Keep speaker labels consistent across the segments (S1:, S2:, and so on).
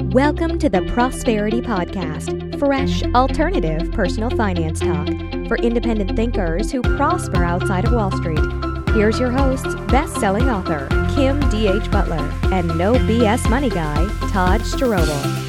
S1: Welcome to the Prosperity Podcast, fresh, alternative personal finance talk for independent thinkers who prosper outside of Wall Street. Here's your hosts, best-selling author Kim D.H. Butler and no BS money guy, Todd Strobel.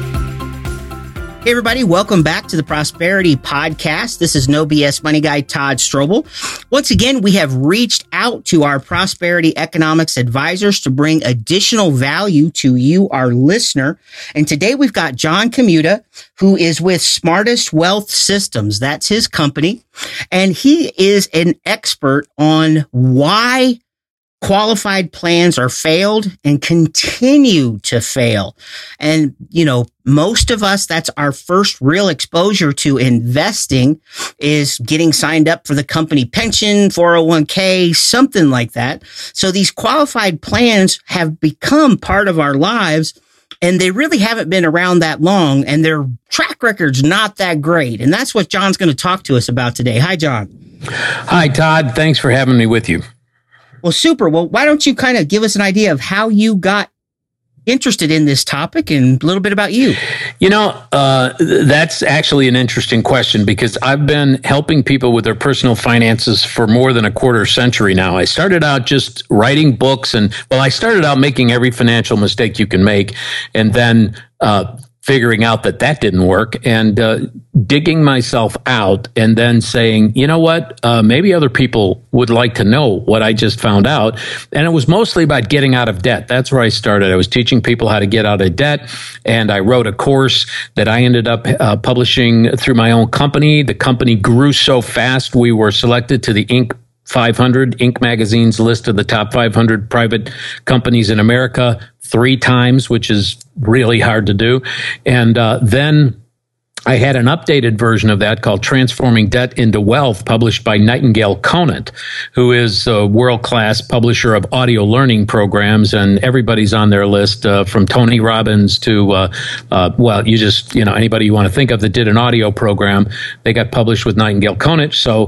S2: Hey everybody, welcome back to the Prosperity Podcast. This is No BS Money Guy Todd Strobel. Once again, we have reached out to our Prosperity Economics advisors to bring additional value to you, our listener. And today we've got John Commuta, who is with Smartest Wealth Systems. That's his company. And he is an expert on why qualified plans are failed and continue to fail. And, you know, most of us, that's our first real exposure to investing is getting signed up for the company pension, 401k, something like that. So these qualified plans have become part of our lives, and they really haven't been around that long, and their track record's not that great. And that's what John's going to talk to us about today. Hi, John.
S3: Hi, Todd. Thanks for having me with you.
S2: Well, super. Well, why don't you kind of give us an idea of how you got interested in this topic and a little bit about you?
S3: You know, that's actually an interesting question because I've been helping people with their personal finances for more than a quarter century now. I started out just writing books I started out making every financial mistake you can make, and then figuring out that didn't work, and digging myself out and then saying, you know what, maybe other people would like to know what I just found out. And it was mostly about getting out of debt. That's where I started. I was teaching people how to get out of debt, and I wrote a course that I ended up publishing through my own company. The company grew so fast, we were selected to the Inc. 500, Inc. magazine's list of the top 500 private companies in America 3 times, which is really hard to do. And then I had an updated version of that called Transforming Debt into Wealth, published by Nightingale Conant, who is a world-class publisher of audio learning programs, and everybody's on their list, from Tony Robbins to, anybody you want to think of that did an audio program, they got published with Nightingale Conant. So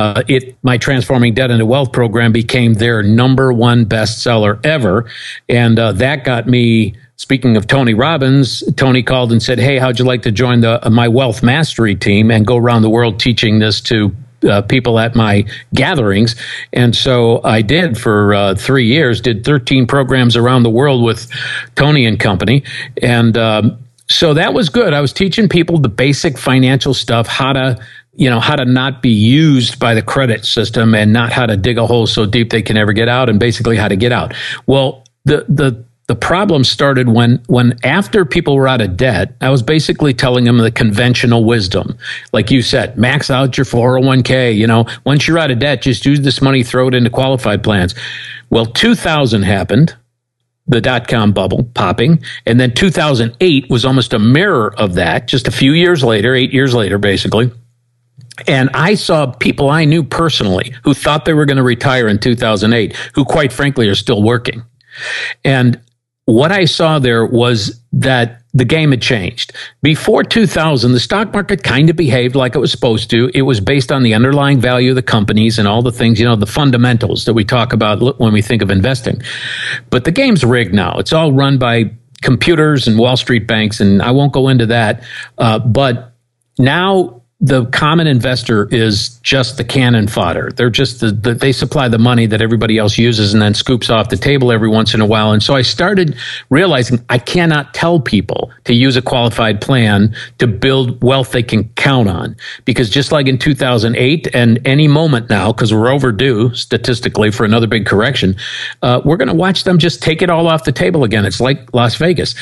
S3: my Transforming Debt into Wealth program became their #1 bestseller ever, and that got me. Speaking of Tony Robbins, Tony called and said, hey, how'd you like to join my Wealth Mastery team and go around the world teaching this to people at my gatherings? And so I did for 3 years, did 13 programs around the world with Tony and company. And so that was good. I was teaching people the basic financial stuff, how to not be used by the credit system and not how to dig a hole so deep they can never get out, and basically how to get out. Well, the problem started when after people were out of debt, I was basically telling them the conventional wisdom. Like you said, max out your 401k. Once you're out of debt, just use this money, throw it into qualified plans. Well, 2000 happened, the dot-com bubble popping. And then 2008 was almost a mirror of that, just a few years later, 8 years later, basically. And I saw people I knew personally who thought they were going to retire in 2008, who quite frankly are still working. And what I saw there was that the game had changed. Before 2000, the stock market kind of behaved like it was supposed to. It was based on the underlying value of the companies and all the things, the fundamentals that we talk about when we think of investing. But the game's rigged now. It's all run by computers and Wall Street banks, and I won't go into that. But now the common investor is just the cannon fodder. They're just they supply the money that everybody else uses and then scoops off the table every once in a while. And so I started realizing I cannot tell people to use a qualified plan to build wealth they can count on. Because just like in 2008 and any moment now, because we're overdue statistically for another big correction, we're going to watch them just take it all off the table again. It's like Las Vegas.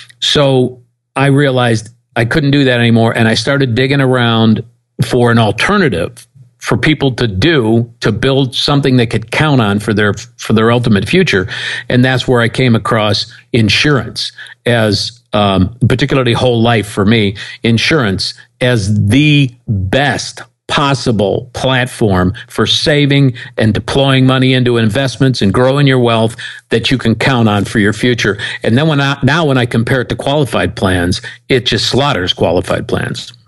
S3: So I realized I couldn't do that anymore, and I started digging around for an alternative for people to build something they could count on for their ultimate future. And that's where I came across insurance as, particularly whole life for me, insurance as the best possible platform for saving and deploying money into investments and growing your wealth that you can count on for your future. And then when I compare it to qualified plans, it just slaughters qualified plans.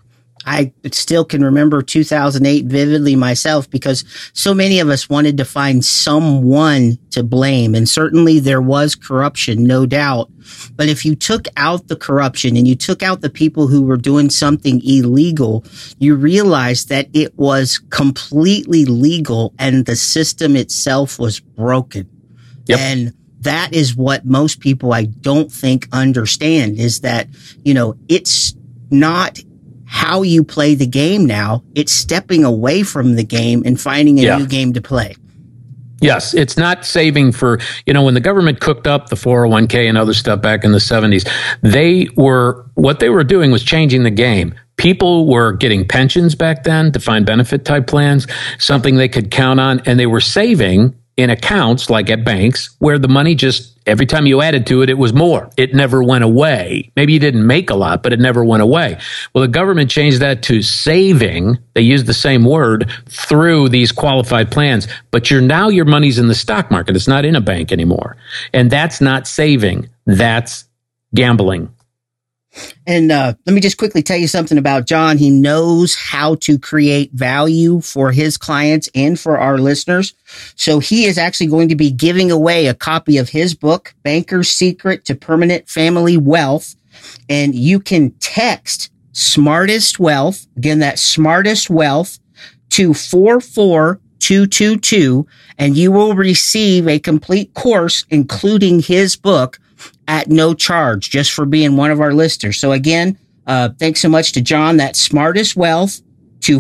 S2: I still can remember 2008 vividly myself, because so many of us wanted to find someone to blame. And certainly there was corruption, no doubt. But if you took out the corruption and you took out the people who were doing something illegal, you realized that it was completely legal and the system itself was broken.
S3: Yep.
S2: And that is what most people, I don't think, understand, is that, it's not how you play the game now. It's stepping away from the game and finding a new game to play.
S3: Yes, it's not saving for, when the government cooked up the 401k and other stuff back in the 70s, what they were doing was changing the game. People were getting pensions back then, defined benefit type plans, something they could count on, and they were saving in accounts like at banks where the money just, every time you added to it, it was more. It never went away. Maybe you didn't make a lot, but it never went away. Well, the government changed that to saving. They used the same word through these qualified plans, but now your money's in the stock market. It's not in a bank anymore. And that's not saving. That's gambling.
S2: And let me just quickly tell you something about John. He knows how to create value for his clients and for our listeners. So he is actually going to be giving away a copy of his book, Banker's Secret to Permanent Family Wealth. And you can text Smartest Wealth, again, that's Smartest Wealth, to 44222, and you will receive a complete course, including his book, at no charge, just for being one of our listeners. So again, thanks so much to John. That's Smartest Wealth to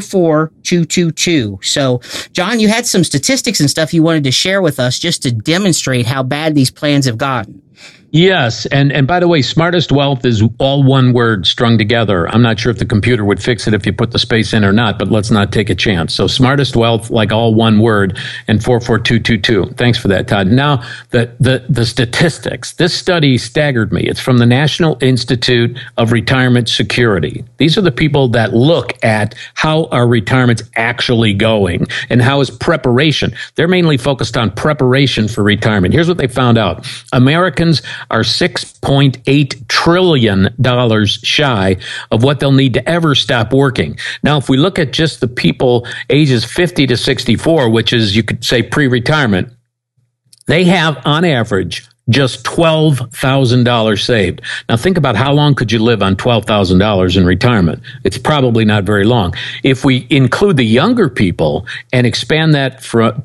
S2: 44222. So John, you had some statistics and stuff you wanted to share with us just to demonstrate how bad these plans have gotten.
S3: Yes. And by the way, Smartest Wealth is all one word strung together. I'm not sure if the computer would fix it if you put the space in or not, but let's not take a chance. So Smartest Wealth, like all one word, and 44222. Thanks for that, Todd. Now, the statistics. This study staggered me. It's from the National Institute of Retirement Security. These are the people that look at how our retirement's actually going and how is preparation. They're mainly focused on preparation for retirement. Here's what they found out. Americans are $6.8 trillion shy of what they'll need to ever stop working. Now, if we look at just the people ages 50 to 64, which is, you could say, pre-retirement, they have, on average, just $12,000 saved. Now, think about how long could you live on $12,000 in retirement? It's probably not very long. If we include the younger people and expand that from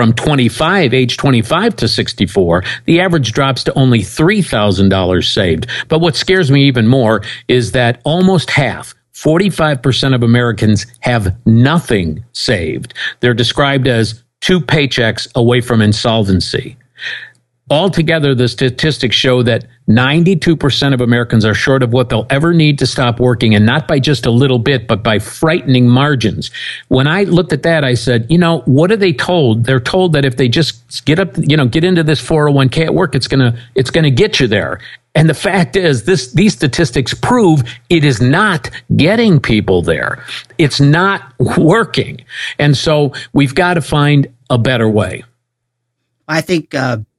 S3: age 25 to 64, the average drops to only $3,000 saved. But what scares me even more is that almost half, 45% of Americans, have nothing saved. They're described as 2 paychecks away from insolvency. Altogether, the statistics show that 92% of Americans are short of what they'll ever need to stop working, and not by just a little bit, but by frightening margins. When I looked at that, I said, what are they told? They're told that if they just get into this 401k at work, it's gonna get you there. And the fact is, these statistics prove it is not getting people there. It's not working. And so we've got to find a better way.
S2: I think,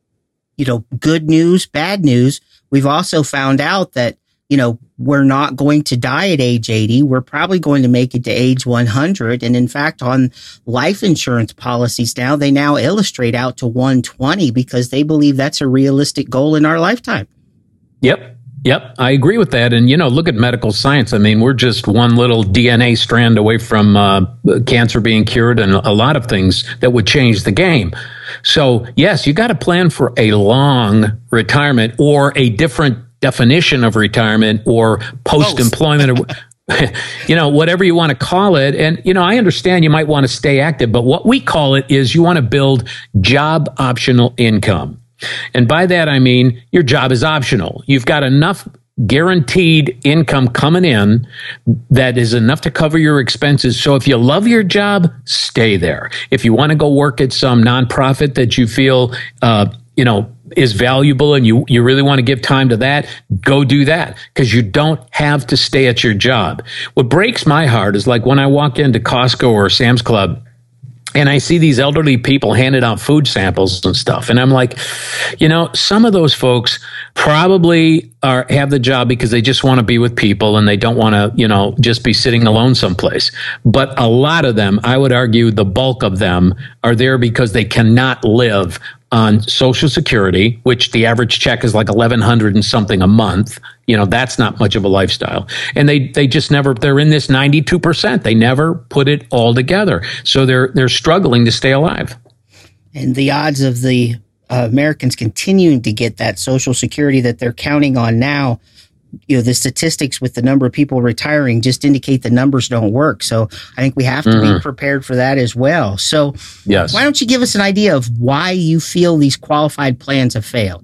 S2: good news, bad news. We've also found out that, we're not going to die at age 80. We're probably going to make it to age 100. And in fact, on life insurance policies now, they now illustrate out to 120 because they believe that's a realistic goal in our lifetime.
S3: Yep, I agree with that. And, look at medical science. I mean, we're just one little DNA strand away from cancer being cured and a lot of things that would change the game. So, yes, you got to plan for a long retirement or a different definition of retirement or post-employment or whatever you want to call it. And, I understand you might want to stay active, but what we call it is you want to build job optional income. And by that, I mean your job is optional. You've got enough guaranteed income coming in that is enough to cover your expenses. So if you love your job, stay there. If you want to go work at some nonprofit that you feel, is valuable and you really want to give time to that, go do that, because you don't have to stay at your job. What breaks my heart is like when I walk into Costco or Sam's Club And I see these elderly people handing out food samples and stuff. And I'm like, some of those folks probably have the job because they just want to be with people and they don't want to, just be sitting alone someplace. But a lot of them, I would argue the bulk of them are there because they cannot live on Social Security, which the average check is like $1,100 and something a month. That's not much of a lifestyle. And they just never, they're in this 92%. They never put it all together. So they're struggling to stay alive.
S2: And the odds of the Americans continuing to get that Social Security that they're counting on now, the statistics with the number of people retiring just indicate the numbers don't work. So I think we have to be prepared for that as well. So
S3: yes.
S2: Why don't you give us an idea of why you feel these qualified plans have failed?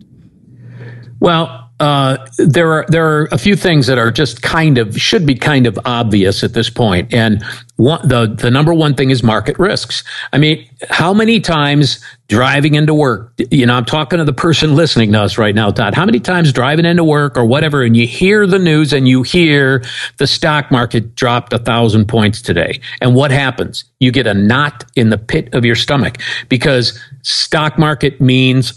S3: Well, there are a few things that are just should be kind of obvious at this point. And the number one thing is market risks. I mean, how many times driving into work, I'm talking to the person listening to us right now, Todd, how many times driving into work or whatever, and you hear the news and you hear the stock market dropped 1,000 points today. And what happens? You get a knot in the pit of your stomach because stock market means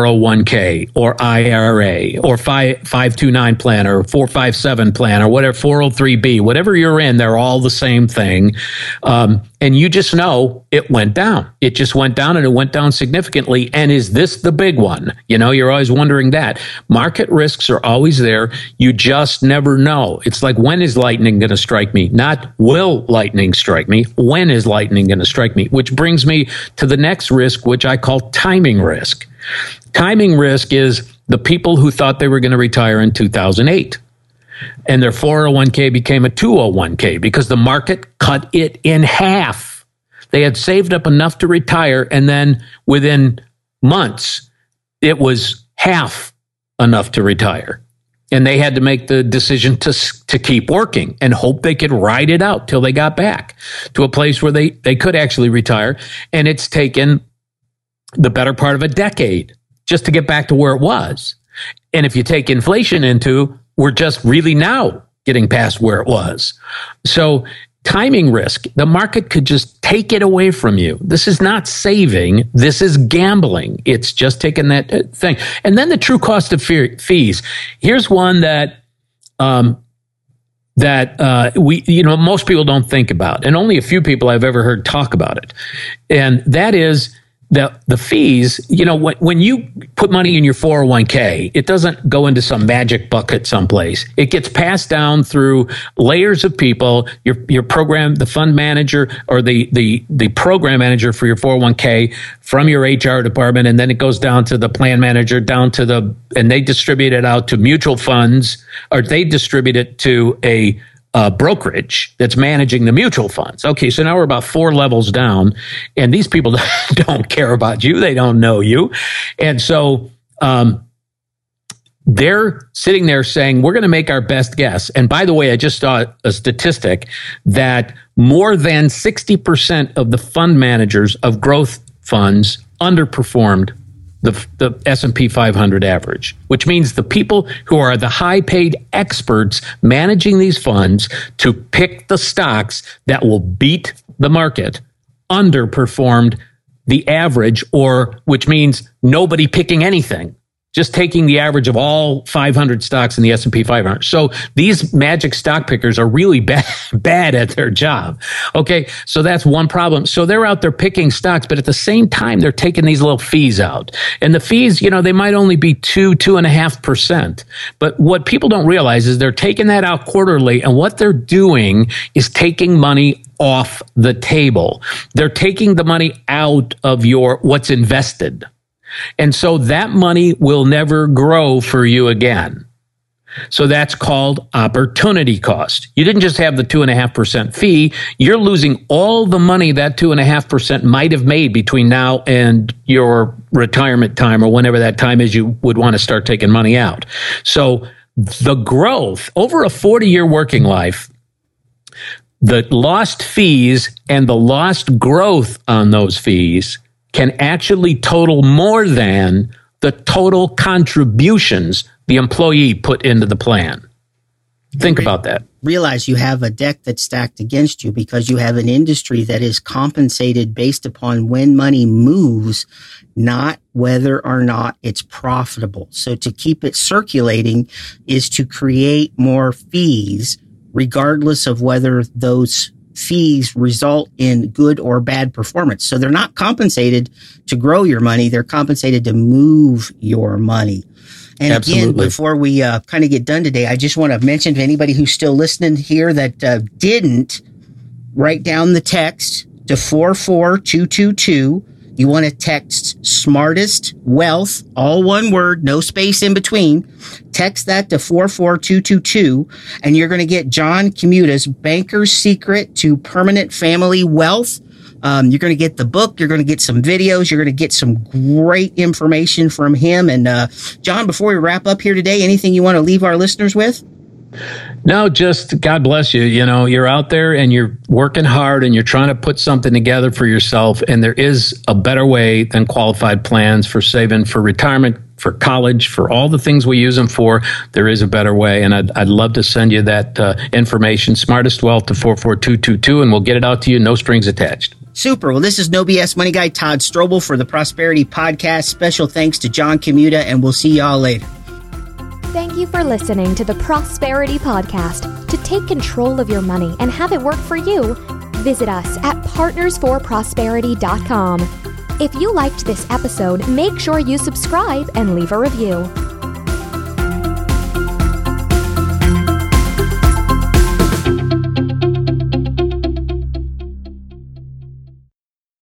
S3: 401k or IRA or 529 plan or 457 plan or whatever, 403b, whatever you're in, they're all the same thing. And you just know it went down. It just went down and it went down significantly. And is this the big one? You're always wondering that. Market risks are always there. You just never know. It's like, when is lightning going to strike me? Not will lightning strike me? When is lightning going to strike me? Which brings me to the next risk, which I call timing risk. Timing risk is the people who thought they were going to retire in 2008. And their 401k became a 201k because the market cut it in half. They had saved up enough to retire, and then within months, it was half enough to retire. And they had to make the decision to keep working and hope they could ride it out till they got back to a place where they could actually retire. And it's taken the better part of a decade just to get back to where it was. And if you take inflation into, we're just really now getting past where it was. So timing risk, the market could just take it away from you. This is not saving. This is gambling. It's just taking that thing. And then the true cost of fees. Here's one that most people don't think about, and only a few people I've ever heard talk about it. And that is the fees. When you put money in your 401k, it doesn't go into some magic bucket someplace. It gets passed down through layers of people. Your program, the fund manager or the program manager for your 401k from your HR department, and then it goes down to the plan manager, and they distribute it out to mutual funds, or they distribute it to a brokerage that's managing the mutual funds. Okay, so now we're about 4 levels down, and these people don't care about you. They don't know you. And so they're sitting there saying, we're going to make our best guess. And by the way, I just saw a statistic that more than 60% of the fund managers of growth funds underperformed the S&P 500 average, which means the people who are the high-paid experts managing these funds to pick the stocks that will beat the market underperformed the average, which means nobody picking anything, just taking the average of all 500 stocks in the S&P 500. So these magic stock pickers are really bad at their job. Okay, so that's one problem. So they're out there picking stocks, but at the same time, they're taking these little fees out. And the fees, they might only be 2.5%. But what people don't realize is they're taking that out quarterly, and what they're doing is taking money off the table. They're taking the money out of what's invested. And so that money will never grow for you again. So that's called opportunity cost. You didn't just have the 2.5% fee. You're losing all the money that 2.5% might have made between now and your retirement time, or whenever that time is you would want to start taking money out. So the growth over a 40-year working life, the lost fees and the lost growth on those fees can actually total more than the total contributions the employee put into the plan. Think about that.
S2: realize you have a deck that's stacked against you because you have an industry that is compensated based upon when money moves, not whether or not it's profitable. So to keep it circulating is to create more fees, regardless of whether those fees result in good or bad performance. So they're not compensated to grow your money. They're compensated to move your money. And
S3: Absolutely.
S2: Again, before we kind of get done today, I just want to mention to anybody who's still listening here that didn't write down the text to 44222. You want to text Smartest Wealth, all one word, no space in between. Text that to 44222, and you're going to get John Comuta's Banker's Secret to Permanent Family Wealth. You're going to get the book. You're going to get some videos. You're going to get some great information from him. And John, before we wrap up here today, anything you want to leave our listeners with?
S3: No, just God bless you. You know, you're out there and you're working hard and you're trying to put something together for yourself. And there is a better way than qualified plans for saving for retirement, for college, for all the things we use them for. There is a better way. And I'd love to send you that information, Smartest Wealth to 44222, and we'll get it out to you. No strings attached.
S2: Super. Well, this is No BS Money Guy Todd Strobel for the Prosperity Podcast. Special thanks to John Comuta, and we'll see y'all later.
S1: Thank you for listening to the Prosperity Podcast. To take control of your money and have it work for you, visit us at partnersforprosperity.com. If you liked this episode, make sure you subscribe and leave a review.